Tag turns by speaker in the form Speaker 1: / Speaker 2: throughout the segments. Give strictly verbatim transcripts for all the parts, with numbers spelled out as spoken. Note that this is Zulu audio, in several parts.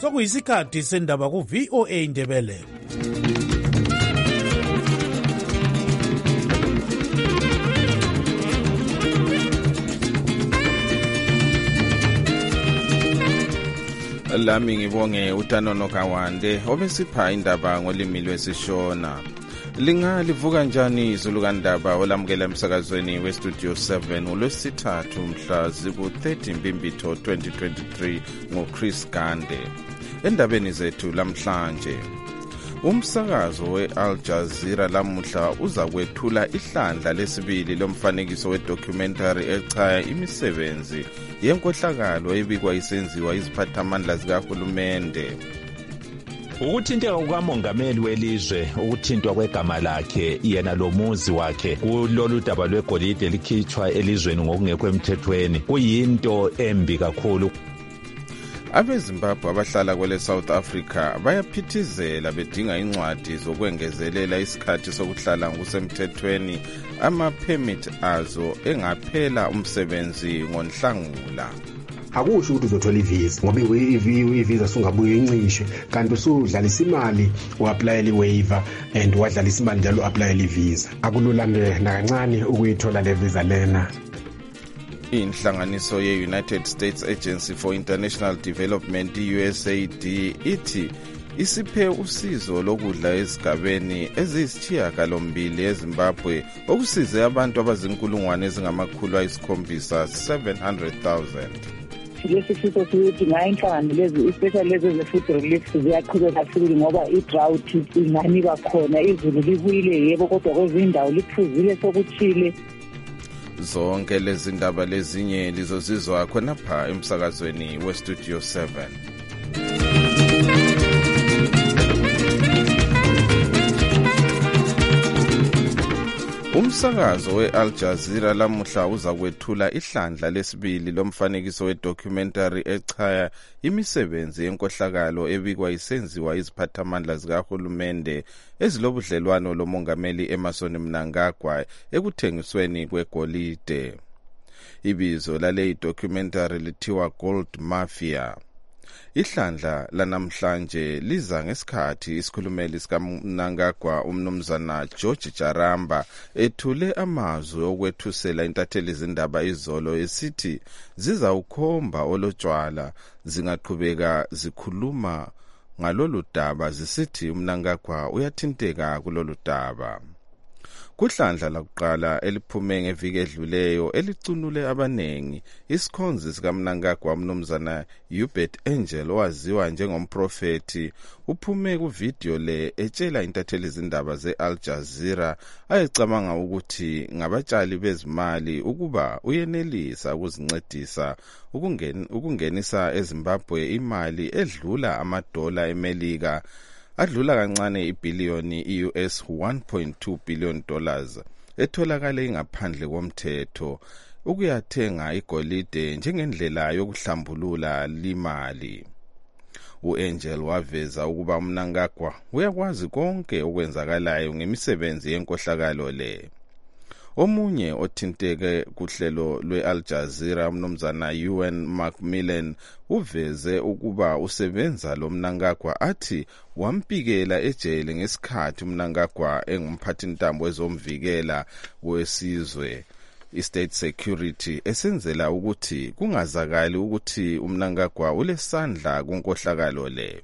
Speaker 1: sokuyisikhathi sendaba ku-V O A Ndebele.
Speaker 2: Lami ngibonge uTanono Kawande obesipha indaba ngolimi lwesishona. Lingalivuka njani izulu kandaba olamukela emsakazweni westudio seven uLwesithathu mhla ziku-thirty Mbimbitho twenty twenty-three ngoChris Gande. Endabeni zethu lamhlanje, umsakazo we-Al Jazeera lamuhla uza kwethula ihlandla lesibili lomfanekiso wedocumentary echaya imisebenzi yenkohlakalo ebikwa isenziwa iziphathamandla zikahulumende.
Speaker 3: Ukuthinteka kukamongameli welizwe, ukuthintwa kwegama lakhe yena lomuzi wakhe kulolu daba lwegolide likhitshwa elizweni ngokungekho emthethweni kuyinto embi kakhulu.
Speaker 2: AbeZimbabwe abahlala kwele South Africa bayaphithizela bedinga incwadi zokwengezelela isikhathi sokuhlala ngokusemthethweni ama-permit azo engaphela umsebenzi ngonhlangula.
Speaker 4: Akusho ukuthi uzothola ivisa ngoba ivisa sungabuye incishwe kanti usudlalisa imali uapplyela iwaiver and wadlalisa imali njalo uapplyela ivisa. Akulula nakancane ukuyithola le visa lena.
Speaker 2: Inhlanganiso ye-United States Agency for International Development U S A D ithi isiphe usizo lokudla ezigabeni eziyisithiyagalombili eZimbabwe okusize abantu abazinkulungwane ezingamakhulu ayisikhombisa seven hundred thousand.
Speaker 5: Lesi sifo sithi ngayinhlangano lezi especially lezi ze-food relief ziyaqhubeka kakhulu ngoba i-drought ingani bakhona, izulu libuyile yebo kodwa kwezindawo liphuzile sokuthile.
Speaker 2: Zonke lezi ndaba lezinye lizozizwa khonapha emsakazweni westudio seven. Umsakazo we-Al Jazeera lamuhla uza kwethula ihlandla lesibili lomfanekiso wedocumentary echaya imisebenzi yenkohlakalo ebikwa isenziwa iziphathamandla zikahulumende ezilobudlelwano lomongameli Emmerson Mnangagwa ekuthengisweni kwegolide. Ibizo lale documentary lithiwa Gold Mafia. Ihlandla lanamhlanje liza ngesikhathi isikhulumeli sikaMnangagwa umnumzana George Jaramba ethule amazwi okwethusela intatheli izindaba izolo esithi ziza ukhomba olotshwala zingaqhubeka zikhuluma ngalolu daba zisithi uMnangagwa uyathinteka kulolu daba. Kuhlandla lakuqala eliphume ngeviki edluleyo elicunule abanengi, isikhonzi sikaMnangagwa umnumzana Hubert Angel owaziwa njengomprofeti uphume kuvideo le etshela intatheli izindaba ze-Al Jazeera ayecabanga ukuthi ngabatshali bezimali ukuba uyenelisa ukuzincedisa ukungen, ukungenisa eZimbabwe imali edlula amadola eMelika adlula kancane ibillioni i-U S one point two billion dollars etholakale ingaphandle komthetho ukuyathenga igolide njengendlela yokuhlambulula limali. U-Angel waveza ukuba uMnangagwa uyakwazi konke okwenzakalayo ngemisebenzi yenkohlakalo le. Omunye othinteke kuhlelo lwe-Al Jazeera umnumzana Ewan Macmillan uveze ukuba usebenza lo Mnangagwa athi wampikela ejele ngesikhathi uMnangagwa engumphathintambo wezomvikela wesizwe i-state security esenzela ukuthi kungazakali ukuthi uMnangagwa ulesandla kunkohlakalo le.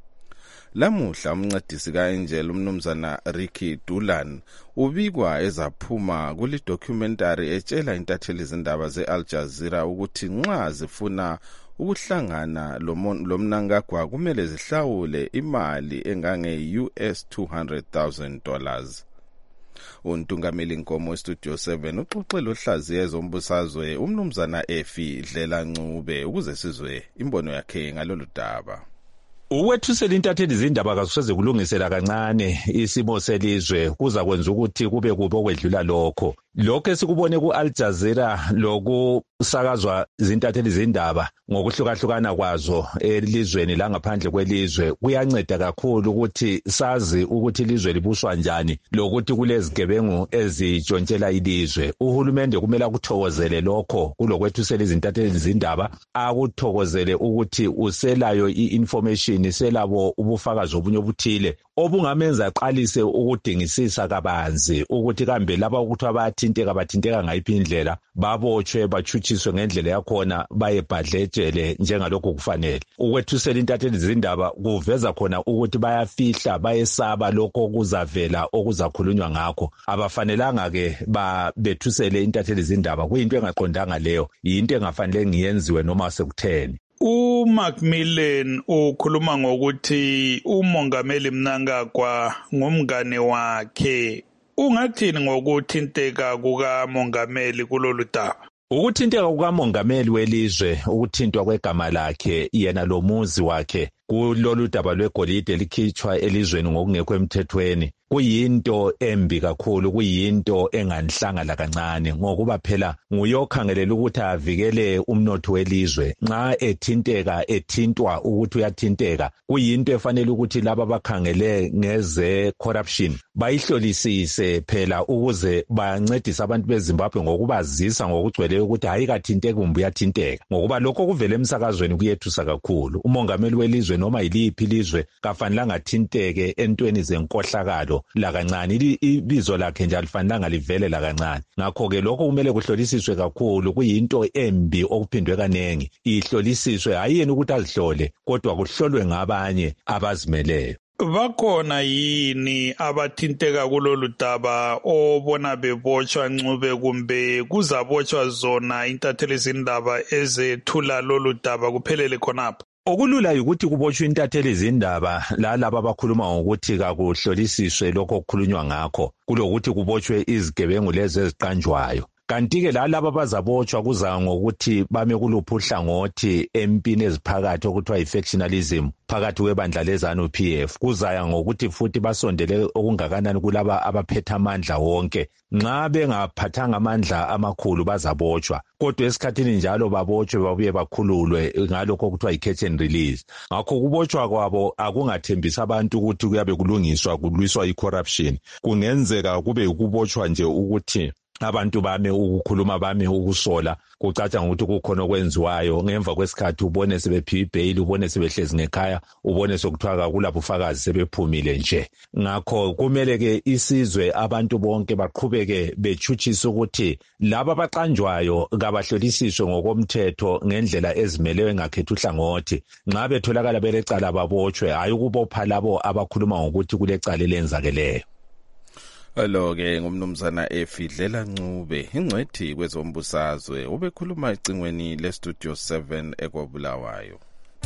Speaker 2: Lamuhla umncedisi ka-Angel umnumzana Ricky Dulan ubikwa ezaphuma kuli documentary etshela intatheli izindaba ze-Al Jazeera ukuthi nxa zifuna ukuhlangana lo Mnangagwa kumele zihlawule imali engange-U S two hundred thousand dollars. Untungameli Nkomo westudio seven uxoxela ohlaziya ezombusazwe umnumzana Efi Dlela Ncube ukuze sizwe imbono yakhe ngalolu daba.
Speaker 3: Ukwethusela intatheli izindaba kakuseze kulungisela kancane isimo selizwe kuza kwenza ukuthi kube kubo kwedlula lokho. Lokho esikubone ku-Al Jazeera lokusakazwa izintatheli zindaba ngokuhlukahlukana kwazo elizweni la ngaphandle kwelizwe kuyanceda kakhulu ukuthi sazi ukuthi ilizwe libuswa njani lokuthi kulezigebengu ezitshontshela ilizwe. Uhulumende kumele akuthokozele lokho kulokwethusela izintatheli zindaba, akuthokozele ukuthi uselayo i-information, selabo ubufakazi obunye obuthile obungamenza aqalise ukudingisisa kabanzi ukuthi kambe laba ukuthi abathinteka bathinteka ngayiphi indlela, babotshwe bachuchiswe ngendlela yakhona, bayebhadlejele njengalokho kufanele. Ukwethusela intatheli zindaba kuveza khona ukuthi bayafihla, bayesaba lokho okuzavela okuzakhulunywa ngakho. Abafanelanga ke babethusele intatheli zindaba, kuyinto engaqondanga leyo, yinto engafanele ngiyenziwe noma sekutheni.
Speaker 6: uMacmillan ukhuluma ngokuthi umongameli Mnangagwa ngumngane wakhe. Ungathini ngokuthinteka kukamongameli kulolu daba?
Speaker 3: Ukuthinteka kukamongameli welizwe, ukuthintwa kwegama lakhe yena lomuzi wakhe kulolu daba lwegolide elikhitshwa elizweni ngokungekho emthethweni kuyinto embi kakhulu, kuyinto enganhlangala kancane ngokuba phela nguyokhangelela ukuthi avikele umnotho welizwe. Nxa ethinteka ethintwa ukuthi uyathinteka, kuyinto efanele ukuthi laba bakhangele ngeze corruption bayihlolisise phela ukuze bancedise abantu beZimbabwe ngokubazisa ngokugcweleyo ukuthi hayi kathinteke kumbe uyathinteka, ngokuba lokho kuvele emsakazweni kuyethusa kakhulu. Umongameli welizwe noma yiliphi ilizwe kafanelanga athinteke entweni zenkohlakalo lakancane, ibizo lakhe nje alifanelanga livele lakancane. Ngakho-ke lokho kumele kuhlolisiswe kakhulu, kuyinto embi okuphindwe kanengi. Ihlolisiswe hayi yena ukuthi azihlole, kodwa kuhlolwe ngabanye abazimeleyo.
Speaker 6: Bakhona yini abathinteka kulolu daba obona bebotshwa ncube kumbe kuzabotshwa zona intatheli zindaba ezethula lolu daba kuphelele khonapha?
Speaker 3: Okulula ukuthi kubotshwe intatheli zindaba lalabo abakhuluma ngokuthi kakuhlolisiswe lokho okukhulunywa ngakho kulokuthi kubotshwe izigebengu lezi eziqanjwayo. Kanti-ke lalabo abazabotshwa kuza ngokuthi bame kuluphi uhlangothi empini eziphakathi okuthiwa yi-factionalism phakathi kwebandla lezanu P F. Kuzaya ngokuthi futhi basondele okungakanani kulaba abaphethe amandla wonke. Nxa bengaphathanga amandla amakhulu bazabotshwa, kodwa esikhathini njalo babotshwe babuye bakhululwe ngalokho okuthiwa yi-catch and release. Ngakho kubotshwa kwabo akungathembisa abantu ukuthi kuyabe kulungiswa kulwiswa i-corruption. Kungenzeka kube ukubotshwa nje ukuthi abantu bame ukukhuluma, bame ukusola, kucaca ngokuthi kukhona okwenziwayo. Ngemva kwesikhathi ubone sebephiwa ibail, ubone sebehlezi ngekhaya, ubone sokuthiwa kulapho ufakazi sebephumile nje. Ngakho kumele ke isizwe abantu bonke baqhubeke bechuchisa ukuthi laba abaqanjwayo kabahlolisiswe ngokomthetho ngendlela ezimeleyo engakhethi uhlangothi. Nxa betholakala belecala babotshwe, hayi ukubopha labo abakhuluma ngokuthi kulecala elenzakeleyo.
Speaker 2: Lo-ke ngumnumzana Efidlela Ncube, ingcwethi kwezombusazwe, ubekhuluma ecingweni le-Studio seven eKobulawayo.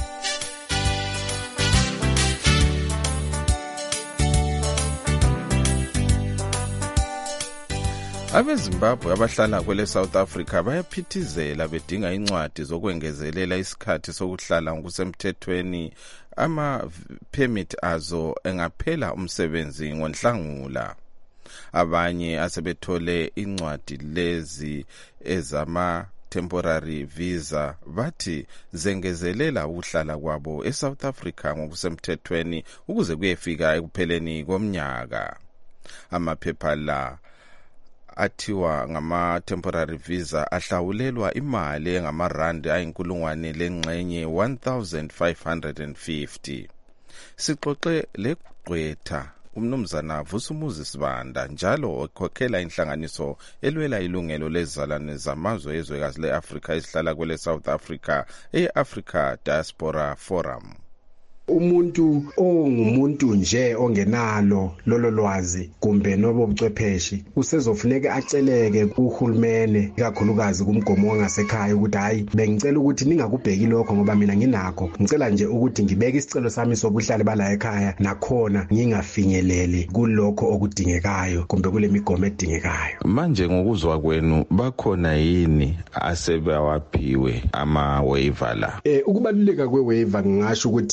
Speaker 2: AbeZimbabwe abahlala kwele South Africa bayaphithizela bedinga incwadi zokwengezelela isikhathi sokuhlala ngokusemthethweni. Ama-permit azo engaphela umsebenzi ngoNhlangula. Abanye asebethole incwadi lezi ezama temporary visa bathi zengezelela ukuhlala kwabo eSouth Africa ngokusemthethweni ukuze kuyefika ekupheleni komnyaka. Amaphepha la athiwa ngama temporary visa ahlawulelwa imali engamarandi ayinkulungwane lengxenye one thousand five hundred fifty. Sixoxe legqwetha umnumzana Vusumuzi Sibanda, njalo okhokhela inhlanganiso elwela ilungelo lezizalwane zamazwe ezwekazi le-Afrika ezihlala kwele South Africa, e-Africa Diaspora Forum.
Speaker 4: Umuntu ongumuntu nje ongenalo lolo lwazi kumbe nobo buchwepheshe usezofuneka aceleke kuhulumene, kakhulukazi kumgomo wangasekhaya, ukuthi hayi bengicela ukuthi ningakubheki lokho ngoba mina nginakho, ngicela nje ukuthi ngibeke isicelo sami sobuhlale bala ekhaya nakhona ngingafinyeleli kulokho okudingekayo kumbe kule migomo edingekayo.
Speaker 2: Manje ngokuzwa kwenu bakhona yini asebawaphiwe ama waiver la?
Speaker 4: Eh ukubaluleka kwe waiver ngisho ukuthi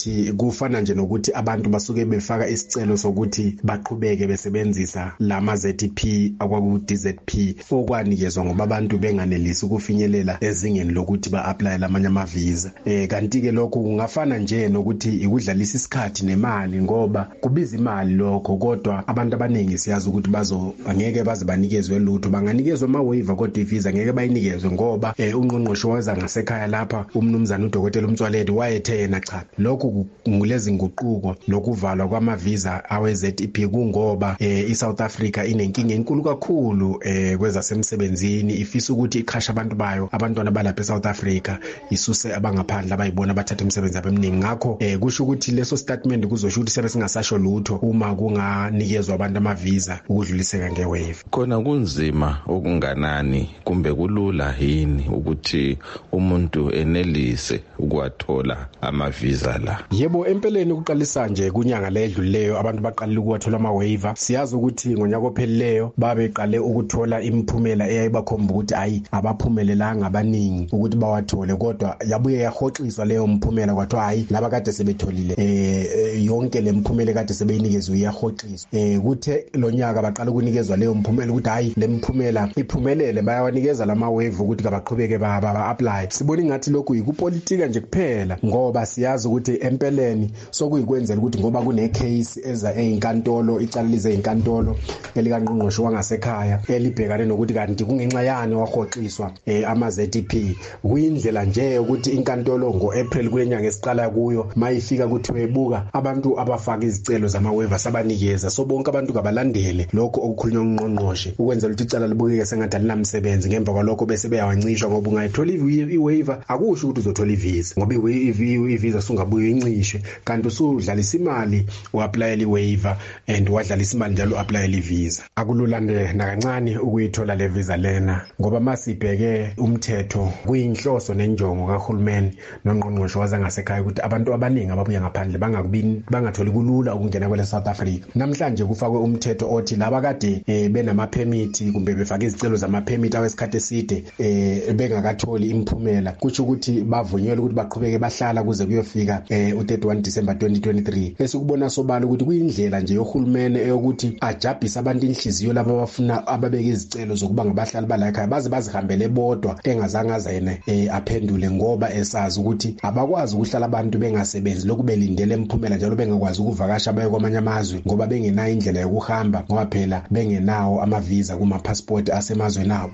Speaker 4: kufana nje nokuthi abantu basuke befaka isicelo sokuthi baqhubeke besebenzisa lama Z T P akwaku D Z P okwanikezwa ngoba abantu benganelisi ukufinyelela ezingeni lokuthi ba-apply lamanye ama-visa. Eh kanti ke lokho kungafana nje nokuthi ikudlalisa isikhathi nemali ngoba kubiza imali lokho, kodwa abantu abaningi siyazi ukuthi bazo angeke baze banikezwe lutho, banganikezwe ama-waiver kodwa ivisa ngeke bayinikezwe ngoba eh, ungqongqoshe weza ngasekhaya lapha umnumzana uDokotela uMtswaledi wayethe yena cha lokho ngulezi nguquko nokuvalwa kwama-visa awe-Z T P kungoba eh, iSouth Africa inenkinga enkulu kakhulu eh, kwezasemsebenzini, ifisa ukuthi iqhashe abantu bayo abantwana balapha eSouth Africa isuse abangaphandle abayibona bathatha umsebenzi abemningi. Ngakho eh, kusho ukuthi leso statement kuzosho ukuthi sebe singasasho lutho uma kunganikezwa abantu ama-visa ukudluliseka nge-waiver.
Speaker 2: Khona kunzima okunganani kumbe kulula yini ukuthi umuntu enelise ukwathola ama-visa la?
Speaker 4: Yebo, empeleni kuqalisa nje kunyanga ledlulileyo abantu baqalile ukuwathola ama-waiver. Siyazi ukuthi ngonyaka ophelileyo babeqale ukuthola imiphumela eyayibakhomba ukuthi ayi abaphumelelanga abaningi ukuthi bawathole, kodwa yabuye yahoxiswa leyo mphumela kwathiwa hayi laba kade sebetholile eh yonke le mphumela kade sebeyinikezwe iyahoxiswa. Eh kuthe lo nyaka baqala ukunikezwa leyo mphumela ukuthi hayi le mphumela iphumelele bayawanikeza lama-waiver ukuthi kabaqhubeke ba-apply. Sibona ngathi lokhu yikupolitika nje kuphela ngoba siyazi ukuthi empeleni sokuyikwenzela ukuthi ngoba kune case eza ezinkantolo icala lize ezinkantolo elikanqongqoshe wangasekhaya elibhekane nokuthi kanti kungenxa yani wahoxiswa eh, ama-Z T P. Kuyindlela nje ukuthi inkantolo ngo-April kulenyanga esiqala kuyo mayifika kuthiwe ebuka abantu abafaka izicelo zama-waiver sabanikeza, so bonke abantu kabalandele lokho okukhulunywa ngqongqoshe ukwenzela ukuthi icala libukeke sengathi alinamsebenzi. Ngemva kwalokho bese beyawancishwa ngoba ungayithola i-waiver akusho ukuthi uzothola ivisa ngoba ivisa sungabuye incishwe, kanti usudlalisa imali uapplyela i-waiver and wadlalisa imali njalo uapplyela ivisa. Akulula nakancane ukuyithola le visa lena ngoba masibheke umthetho kuyinhloso nenjongo kahulumeni nongqongqoshe waza ngasekhaya ukuthi abantu abaningi ababuya ngaphandle bangakubini bangatholi kulula ukungena kwele South Africa. Namhlanje kufakwe umthetho othi laba kade eh, benama permit kumbe befaka izicelo zama permit awesikhathi eside eh, bengakatholi imphumela, kusho ukuthi bavunyelwe ukuthi baqhubeke bahlala kuze kuyofika eh, u-thirty-one December twenty twenty-three. Bese kubona sobala ukuthi kuyindlela nje yohulumene eyokuthi ajabhise abantu inhliziyo laba abafuna ababeka izicelo zokuba ngabahlali balakhaya baze bazihambele bodwa engazange azene eh, aphendule ngoba esazi ukuthi abakwazi ukuhlala abantu bengasebenzi lokhu belindele imphumela njalo bengakwazi ukuvakasha baye kwamanye amazwe ngoba bengenayo indlela yokuhamba ngoba phela bengenawo ama-visa kuma-passport asemazweni abo.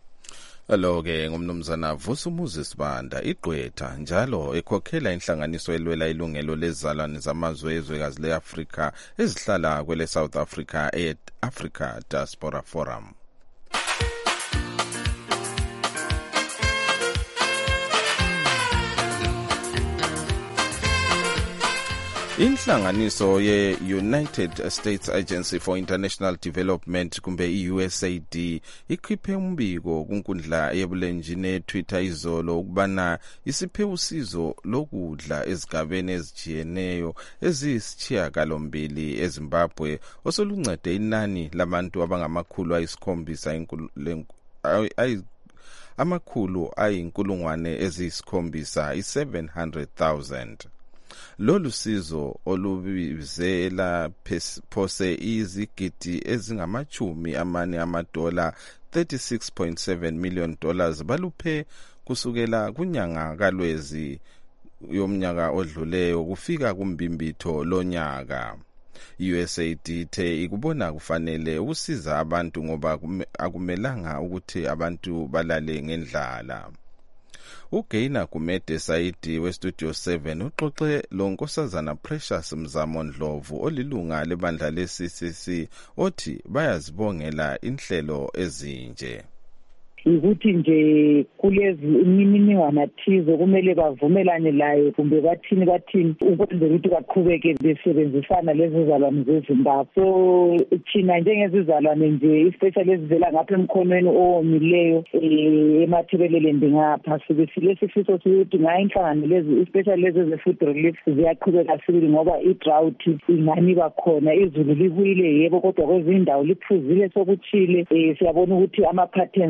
Speaker 2: Alo-ke ngumnumzana Vusumuzi Sibanda igqwetha njalo ekhokhela inhlanganiso elwela ilungelo lezizalwane zamazwe ezwekazi le-Afrika ezihlala kwele South Africa e-Africa Diaspora Forum. Inhlanganiso ye-United States Agency for International Development kumbe i-U S A D ikhiphe umbiko kunkundla yebulenjini e-Twitter izolo ukubana isiphe usizo lokudla ezigabeni ezijiyeneyo eziyisishiyagalombili eZimbabwe osoluncede inani labantu abangamakhulu ayisikhombisa amakhulu ayinkulungwane eziyisikhombisa i-seven hundred thousand. Lolu sizo olubizela phose izigidi ezingamachumi amane amadola thirty-six point seven million dollars baluphe kusukela kunyanga kaLwezi yomnyaka odluleyo kufika kumbimbitho lonyaka. I-U S A D ithe ikubona kufanele ukusiza abantu ngoba akumelanga ukuthi abantu balale ngendlala. uGaina Gumede Saidi weStudio seven uxoxe lo Nkosazana Precious Mzamo Ndlovu olilunga lebandla le-C C C othi bayazibongela inhlelo ezinje.
Speaker 5: Ukuthi nje kulezi imininingwane thize kumele bavumelane layo kumbe bathini bathini ukwenzela ukuthi baqhubeke besebenzisana lezi zizalwane zeZimbabwe. So thina njengezizalwane nje especially ezivela ngapha emkhonweni owomileyo emathebeleleni ngapha sibesile sifiso ukuthi ngayinhlangano lezi especially lezi ze-food relief ziyaqhubeka sibili ngoba i-drought ingani bakhona, izulu libuyile yebo kodwa kwezindawo liphuzile sokuthile. Siyabona ukuthi ama-patterns okuthi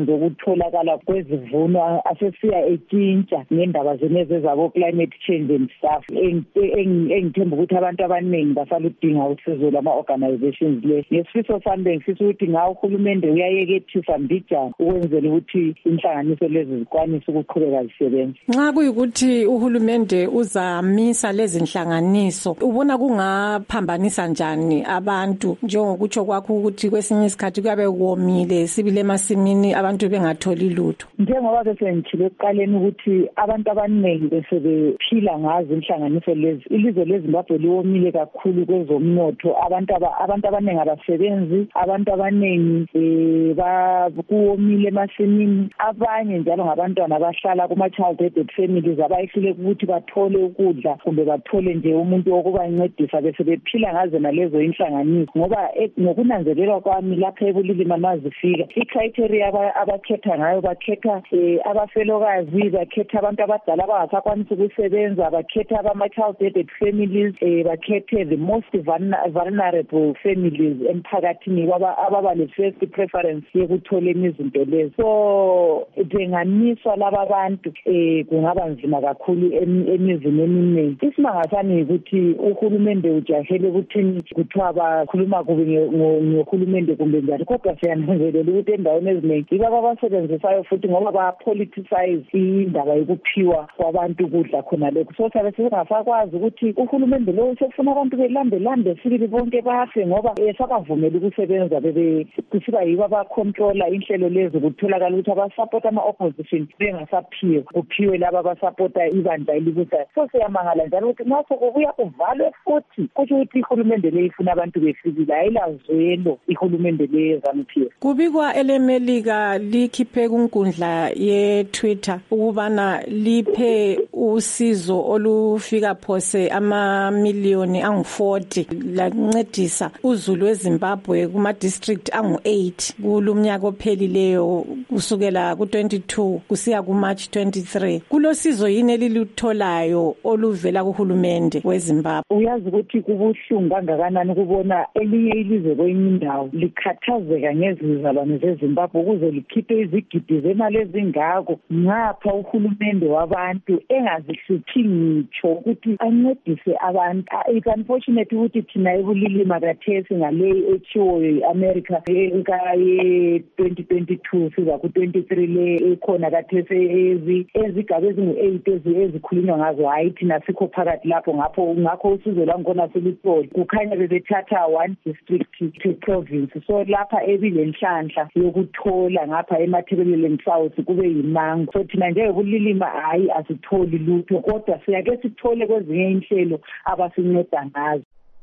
Speaker 5: ukutholakala kwezivuno asesiya etshintsha ngendaba zeneze zabo climate change and stuff. Engithemba ukuthi abantu abaningi basaludinga usizo lama-organizations le. Ngesifiso sami ngifisa ukuthi ngawo uhulumende uyayekethisa mbijana ukwenzela ukuthi inhlanganiso lezi zikwanise ukuqhubeka zisebenza.
Speaker 7: Nxa kuyikuthi uhulumende uzamisa lezi inhlanganiso, ubona kungaphambanisa njani abantu njengokutsho kwakho ukuthi kwesinye isikhathi kuyabe kuwomile sibile emasimini abantu bengatholi lutho?
Speaker 5: Njengoba bese ngithile ekuqaleni ukuthi abantu abaningi besebephila ngazo inhlanganiso lezi. Ilizwe leZimbabwe liwomile kakhulu kwezomnotho. Abantu abantu abaningi abasebenzi, abantu abaningi eh bakuwomile emasimini. Abanye njalo ngabantwana abahlala kuma child aided families abayihlule ukuthi bathole ukudla kumbe bathole nje umuntu wokubancedisa bese bephila ngazo nalezo inhlanganiso. Ngoba ngokunanzelelwa kwami lapha ebulilima mazifika icriteria abakhetha ngayo bakhetha abafelokazi, bakhetha abantu abadala abangasakwanisi ukusebenza, bakhetha abama child aided families, bakhethe the most vulnerable families emphakathini ababa le first preference yokuthola izinto lezi. So njenganiswa laba bantu eh kungaba nzima kakhulu emizini eminingi. Isimanga sami ukuthi uhulumende ujahele ukuthi kuthiwa bakhuluma kubi ngohulumende kumbe njani, kodwa siyananzelela ukuthi endaweni eziningi ibaba abasebenzisayo futhi ngoba ba-politicize indaba yokuphiwa kwabantu ukudla khona lokho. So sabe singasakwazi ukuthi uhulumende lo usefuna abantu belambe lambe sibili bonke bafe ngoba esabavumela ukusebenza bebe kusiba yibo abacontrola inhlelo lezi kutholakala ukuthi abasupporta ama-opposition bengasaphiwe kuphiwe laba abasupporta ibandla elibusayo. So siyamangala njalo ukuthi naso kubuya kuvalwe futhi kusho ukuthi ihulumende le ifuna abantu befikile ayilazwelo ihulumende le ezamphile.
Speaker 7: Kubikwa elemelika likhiphe kunkundla ye-Twitter ukubana liphe usizo olufika phose amamiliyoni angu forty lancedisa uZulu weZimbabwe kuma district angu eight kulumnyaka ophelileyo kusukela ku twenty-two kusiya ku March twenty-three. Kulosizo yini elilutholayo oluvela kuhulumende weZimbabwe?
Speaker 5: Uyazi ukuthi kubuhlungu kangakanani ukubona elinye ilizwe kwenye indawo likhathazeka ngezizalwane zeZimbabwe ukuze likhiphe izigidi zemali ezingako ngapha uhulumende wabantu engazihluphi ngitsho ukuthi ancedise abantu. It's unfortunate ukuthi thina ebulilima kathesi ngale echiwoyo i-America enka ye twenty twenty-two siza ku twenty-three le ekhona kathesi ezigaba ezingu-eight ezikhulunywa ngazo hayi thina sikho phakathi lapho ngapho ngakho usizo lwangona silitholi kukhanya bebethatha one district to province. So lapha ebilenhlanhla yokuthola ngapha eMatabeleland South kube yimango. So thina nje ebulilima hayi asitholi lutho kodwa siyake sithole kwezinye inhlelo abasinceda ngazo.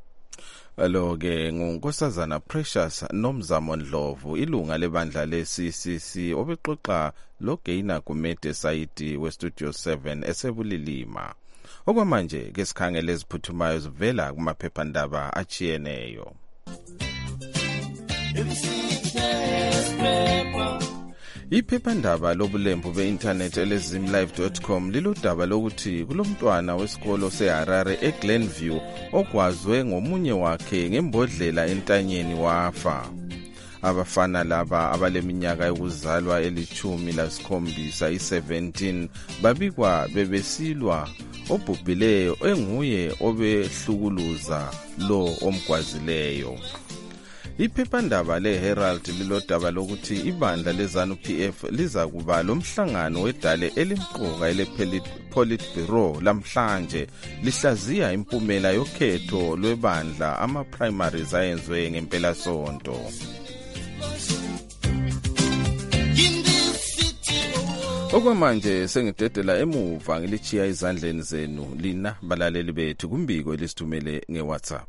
Speaker 2: Alo-ke ngunkosazana Precious Nomzamo Ndlovu, ilunga lebandla le-C C C obexoxa loGaina Gumede Saidi weStudio seven esebulilima. Okwamanje ke sikhangele eziphuthumayo zivela kumaphephandaba achiyeneyo. Iphephandaba lobulembu be-internet elezimlive dot com liludaba lokuthi kulomntwana wesikolo seHarare eGlenview okwazwe ngomunye wakhe ngembodlela entanyeni wafa. Abafana laba abaleminyaka yokuzalwa elithumi lasikhombisa i-seventeen babikwa bebesilwa obhubhileyo enguye obehlukuluza lo omgwazileyo. Iphephandaba leHerald lilodaba lokuthi ibandla leZANU-P F liza kuba lomhlangano wedale elimqoka ele-Politburo lamhlanje lihlaziya impumela yokhetho lwebandla ama-primaries ayenzwe ngempela sonto. Okwamanje sengidedela emuva ngilichiya izandleni zenu lina balaleli bethu kumbiko elisithumele ngeWhatsApp.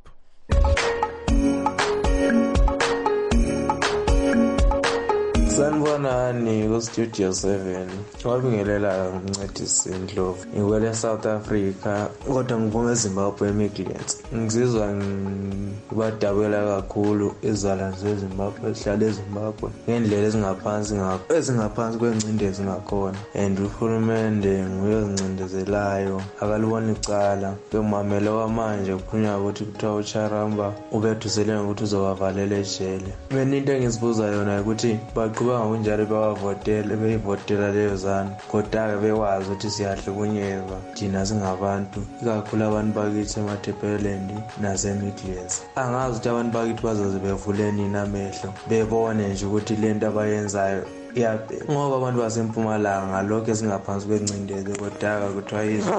Speaker 8: Sanibonani ku-Studio seven. Wabingelela umncedisi Ndlovu. Ngiwele South Africa kodwa ngivuma eZimbabwe Midlands. Ngizizwa ngibadabula kakhulu izizalwane zeZimbabwe ezihlala eZimbabwe ngendlela ezingaphansi ngakho ezingaphansi kwengcindezi ngakhona, and uhulumende nguye ozincindezelayo akalibona icala. Bemamela kwamanje kukhulunywa ukuthi kuthiwa uCharamba ubethusele ngokuthi uzobavalela ejele. Mina into engizibuza yona ukuthi baqhubeka kuba ngokunjalo bewavotela beyivotela leyo zanu kodwa-ke bekwazi ukuthi siyahlukunyezwa thina singabantu ikakhulu abantu bakithi emathepelendi nasemidlands. Angazi ukuthi abantu bakithi bazoze bevule nini amehlo bebone nje ukuthi lento abayenzayo iyabheka ngoba abantu basempumalanga lokho esingaphansi kwencindezi kodwa-ke kuthiwa izwe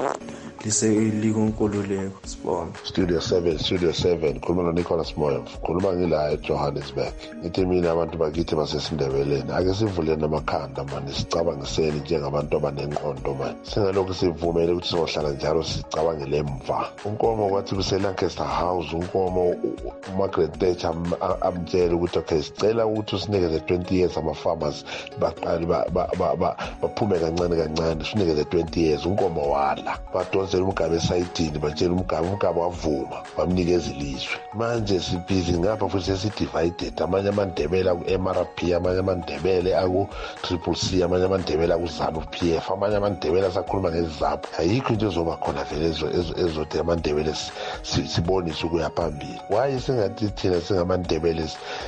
Speaker 8: liselikwenkululeko. Sibonge.
Speaker 9: Studio seven, Studio seven, khuluma noNicholas Moyo, khuluma ngila eJohannesburg. Ngithi mina abantu bakithi basesindebeleni ake sivuleni amakhanda mani sicabangiseni njengabantu abanengqondo mani. Singalokhu sivumele ukuthi sohlala njalo sicabangele emva. Unkomo kwathi kuseLancaster House, unkomo uMargaret Thatcher amtshela ukuthi okay sicela ukuthi usinikeze twenty years ama-farmers baqale baphume kancane kancane sinikeze twenty years. Unkomo wala badonsela umgaba esayidini batshela umgaba umgaba wavuma bamnikeza ilizwe. Manje sibhizi ngapha futhi sesidivided, amanye amandebele aku-M R P, amanye amandebele aku-Triple C, amanye amandebele aku-ZANU P F, amanye amandebele asakhuluma ngezizaphu. Ayikho into ezoba khona vele ezothi amandebele sibonise ukuya phambili. Why singathi thina singamandebele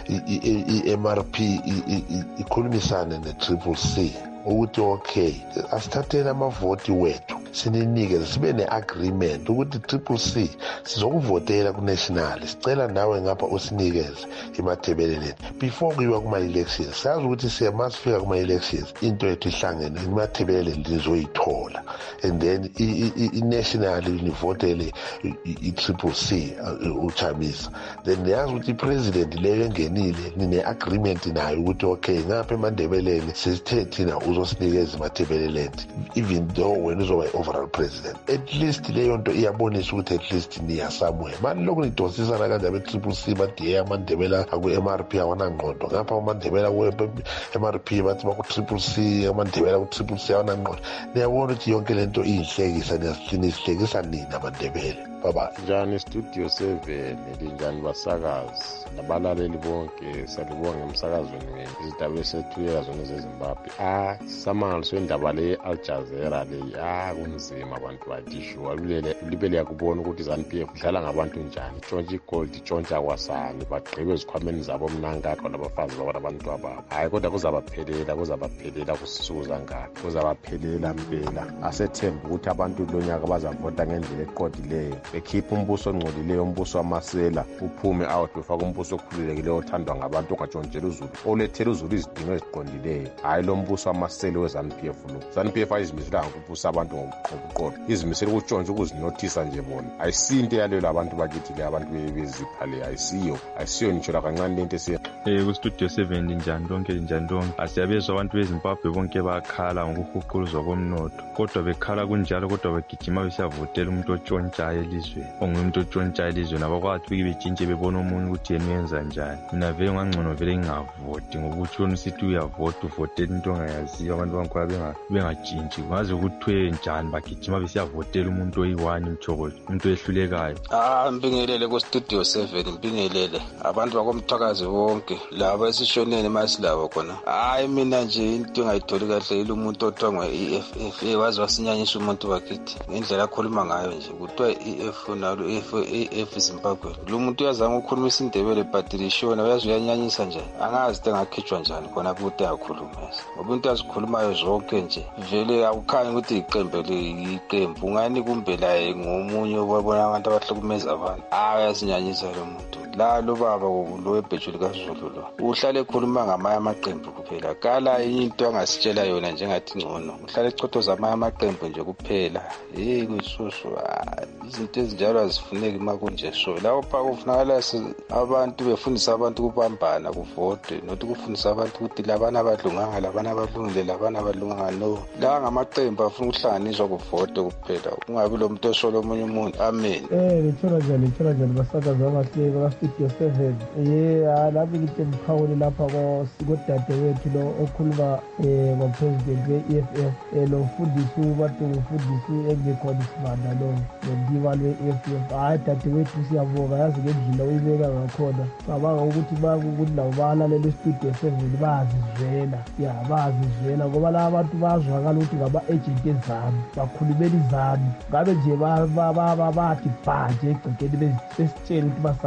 Speaker 9: i-M R P ikhulumisane ne-Triple C ukuthi okay asithatheni amavoti wethu sininike sibe ne-agreement ukuthi Triple C sizokuvotela ku-national, sicela nawe ngapha usinikeze emathebeleni before kuyiwa kuma-elections. Sazi ukuthi siya masifika kuma-elections into yethu ihlangene emathebeleni lizoyithola and then i-national nivotele i-Triple C uchamisa, then niyazi ukuthi i-president leyo engenile nine-agreement nayo ukuthi okay ngapha emandebeleni sesithe thina uzosinikeza emathebeleni even though wena uzoba overall president. At least leyo nto iyabonisa ukuthi at least niya somewhere. Mani lokhu nidonsisana kanje abe-Triple C bathi ye amandebela aku-M R P awanangqondo ngapha amandebela ku-M R P bathi baku-Triple C amandebela ku-Triple C awanangqondo. Niyabona ukuthi yonke le nto iyihlekisa, niyasihlekisa nina amandebele. Baba
Speaker 10: njani Studio seven, linjani basakazi nabalaleli bonke, salibonga emsakazweni wenu izindaba esethulela zona zeZimbabwe. Ah samangaliswe indaba le Al Jazeera le ah kunzima abantu batisho walulele libele yakubona ukuthi ZANU P F idlala ngabantu njani, tshontsha igold tshontsha kwasani bagqibe ezikhwameni zabo mnangakho labafazi babo nabantu ababo. Hayi kodwa kuzabaphelela kuzabaphelela kusuku zangaphi kuzabaphelela mpela. Asethemba ukuthi abantu lonyaka bazavota ngendlela eqodileyo bekhipha umbuso ongcolileyo, umbuso wamasela uphume out befaka umbuso okhululekileyo othandwa ngabantu ongatshontshela uzulu olethela uzulu izidingo eziqondileyo. Hayi lo mbuso wamasela we-ZANU P F lo ZANU P F ayizimiselanga ukubusa abantu ngobuqotho, izimisela ukutshontsha ukuzinothisa nje bona. Ayisinto yaleyo labantu bakithi le abantu bezipha le ayisiyo ayisiyo ngisho la kancane lento esiya
Speaker 11: eh ku-Studio seven linjani lonke linjani lonke. Asiyabezwa abantu beZimbabwe bonke bakhala ngokuhuquluzwa komnotho, kodwa bekhala kunjalo kodwa begijima besiyavotela umuntu otshontshayo elizweni, ongumuntu otshontshayo elizweni abakwazi ukuthi betshintshe bebona umuntu ukuthi yena uyenza njani. Mina vele ngangcono vele ngingavoti ngoba utshona usithi uyavota uvotela into ongayaziyo abantu bangikhona bengajintshi ngaze kuthiwe njani bagijima besiyavotela umuntu oyi-one mthokozo umuntu oyehlulekayo.
Speaker 12: Ah mbingelele ku-Studio seven, mbingelele abantu bakomthakazi bonke labo esishoneni masilabo khona. Hayi mina nje into engayitholi kahle yilo umuntu othiwa nge-E F F wazi wasinyanyisa umuntu wakithi ngendlela akhuluma ngayo nje kuthiwa i-E F nalo E F Zimbabwe. Lo muntu uyazama ukukhuluma isindebele but lishona uyazi uyanyanyisa nje angazi ukuthi engakhitshwa njani khona ukuthi ayakhulumeza ngoba into azikhulumayo zonke nje vele awukhanyi ukuthi iqembu liyiqembu ungani kumbe laye ngomunye obabona abantu abahlukumeza abantu. Hayi uyasinyanyisa lo muntu la lo baba lo ebhejuli kaZulu lo uhlale ekhuluma ngamanye amaqembu kuphela kala into angasitshela yona njengathi ngcono uhlale echothoza amanye amaqembu nje kuphela. Hey kuyisusu izinto ezinjalo azifuneki makunje so lawo pha kufunakala abantu befundisa abantu ukubambana kuvote nokuthi kufundisa abantu ukuthi labana abadlunganga labana abadlungile labana abadlunganga no la ngamaqembu afuna ukuhlanganiswa kuvote kuphela kungabi lo muntu osolo omunye umuntu. Amen.
Speaker 13: Eh ngithola njani ngithola njani basakazi abahle baka-Studio seven. Ye lapho ngithi mphawule lapha kodade wethu lo okhuluma eh ngopresident we-E F F lo mfundisi ubantu umfundisi engekhona isimanga lo ndiba lwe-E F F. Hayi dadewethu siyabonga yazi ngendlela uyibeka ngakhona cabanga ukuthi bakukuthi labo balalela e-Studio seven bayazizwela ya bayazizwela ngoba la abantu bazwakala ukuthi ngaba-agent ezami bakhulumela izami ngabe nje bathi bha nje egcekeni besitshela ukuthi basapota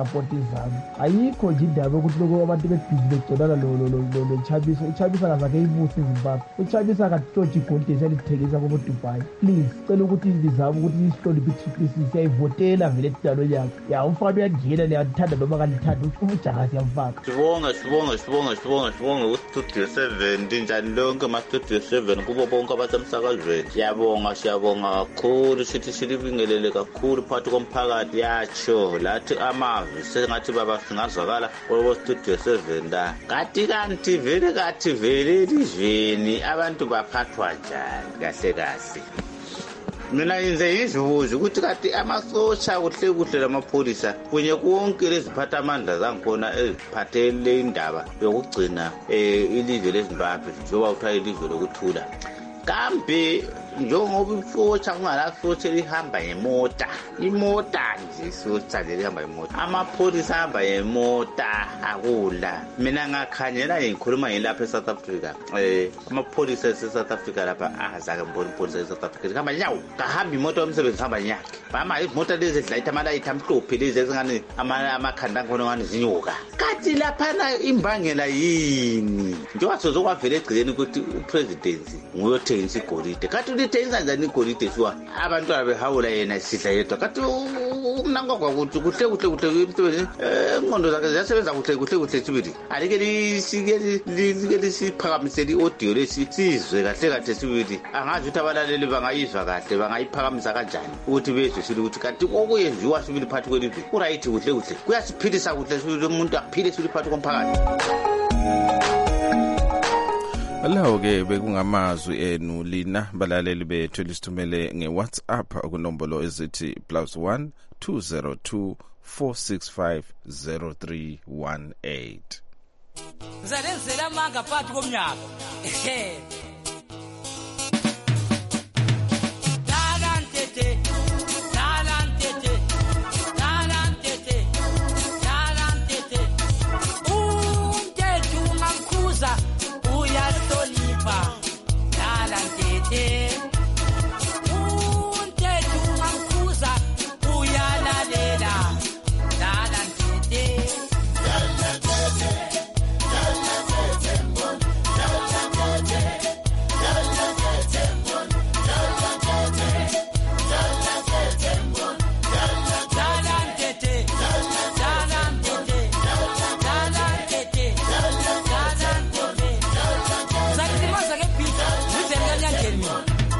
Speaker 13: lizami ayikho nje indaba ukuthi lokho abantu bebhizi begconana lo-Chabisa uChabisa kazake ibusa eZimbabwe uChabisa akatshotshi igolide alithengisa kobo-Dubai please cela ukuthi lizami ukuthi isihloniphe i-triple siyayivotela vele tidalo yakhe ya umfana uyangena liyathanda noma kalithanda ujaha siyamfaka
Speaker 14: sibonga sibonga sibonga sibonga sibonga ku-studio seven linjani lonke ma-studio seven kubo bonke abasemsakazweni siyabonga siyabonga kakhulu sithi silibingelele kakhulu phakathi komphakathi yatsho lathi amazwi sengathi baba singazwakala kobo-studio seven la kathi kanti vele kathi vele elizweni abantu baphathwa njani kahle kahle mina yenze izibuzo ukuthi kati amasosha kuhle kuhle lamapholisa kunye konke leziphatha amandla zangikhona eziphathele indaba yokugcina ilizwe leZimbabwe njengoba kuthiwa ilizwe lokuthula kambe njengoba isotsha kungalasotsha elihamba ngemota imota nje isotsha lihamba ngemota amapholisa ahamba ngemota akula mina ngakhanyela ngikhuluma ngilapha eSouth Africa eh amapholisa eSouth Africa lapha azake mbona ipholisa eSouth Africa hamba nyawo kahamba imoto yomsebenzi hamba nyakhe mama izimoto lezi ezidlayitha amalayithi amhlophe lezi ezingane amakhanda ngone ngane zinyoka kathi lapha na imbangela yini njengoba sozokwavela egcileni ukuthi upresident nguyothengisa igolide kathi lithengisa njani igolide siwa abantwana behawula yena sidla yedwa kathi umnango kwakuthi kuhle kuhle kuhle emntweni engqondo zakhe ziyasebenza kuhle kuhle kuhle sibili alike lisike lisike lisiphakamisela iaudio lesi sizwe kahle kahle sibili angazi ukuthi abalaleli bangayizwa kahle bangayiphakamisa kanjani ukuthi bezwe sibili ukuthi kanti okuyenziwa sibili phakathi kwelizwe uright kuhle kuhle kuyasiphilisa kuhle sibili umuntu aphile sibili phakathi komphakathi.
Speaker 2: Lawo ke bekungamazwi enu lina balaleli bethu lisithumele ngeWhatsApp kunombolo ezithi plus one two zero two four six five zero three one eight.
Speaker 15: Zalenzela manga phakathi komnyaka. Talantete talantete talantete talantete umthetho ungamkhuza uyasolipa talantete umthetho ungamkhuza uyalalela talantete talantete talantete mbon talantete talantete mbon talantete talantete mbon talantete talantete talantete talantete zakilimaza ke pita ngizela nyangeni mina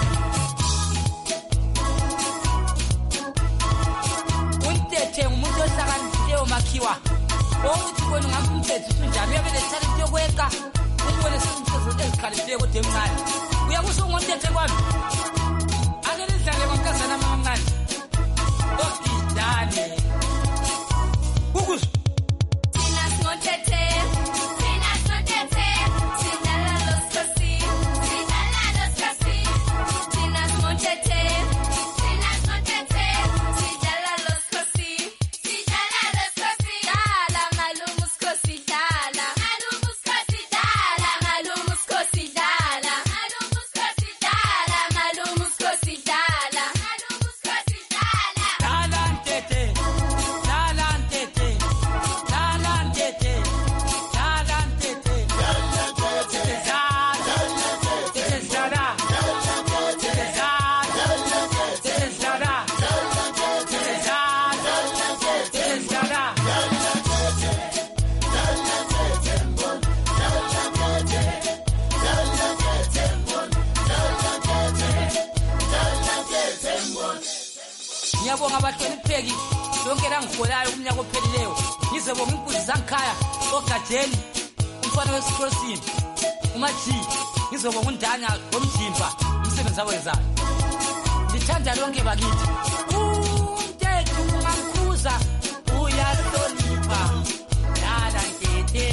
Speaker 15: untethe umuntu ohlakaniphileyo makhiwa ukuthi kona ngamumthethe unjani uyabele talent yokweka ubone simthethe ezikhaliphileyo kodwa emncane uyakusho ngontethe kwami ake nidlale ngonkazana mamncane okidane ukuzwa thina sinothethe thina sinothethe sidlala losikhosi sidlala losikhosi thina sinothethe thina sinothethe sidlala losikhosi sidlala losikhosi dlala malume usikhosi dlala malume usikhosi dlala malume usikhosi dlala malume usikhosi dlala malume usikhosi dlala malume usikhosi dlala talantete talantete talantete talantete talantete zala zala ngiyabonga abahlonipheki yonke langiholayo kumnyaka ophelileyo ngizebonga inkunzi zangikhaya ogajeni umfana wesikrosini umaji ngizobonga undanya lomjimba umsebenzi awenzayo ngithanda lonke bakithi umthetho ungamkhuza uyahlonipha dala nkethe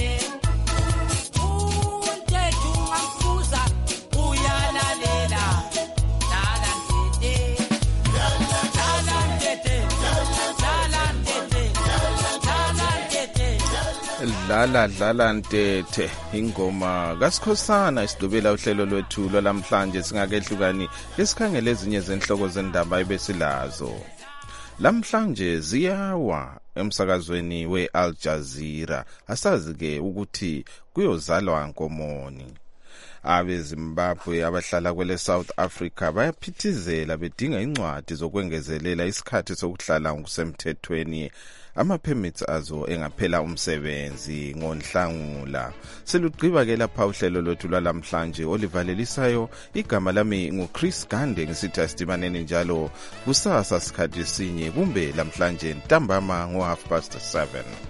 Speaker 15: umthetho ungamkhuza uyalalela dala nkethe talantete talantete talantete
Speaker 2: Dlala dlala ntethe ingoma kaSikhosana isidubela uhlelo lwethu lwalamhlanje singakehlukani lesikhangele ezinye zenhloko zendaba ebesilazo. lamhlanje ziyawa emsakazweni we-Al Jazeera. Asazi ke ukuthi kuyozalwa nkomoni. Abezimbabwe abahlala kwele South Africa bayaphithizela bedinga incwadi zokwengezelela isikhathi sokuhlala ngokusemthethweni, ama-permits azo engaphela umsebenzi ngoNhlangula. Selugqiba ke lapha uhlelo lwethu lwalamhlanje olivalelisayo. Igama lami nguChris Gande, ngisithi asidibaneni njalo kusasa sikhathi sinye kumbe lamhlanje ntambama ngo half past seven.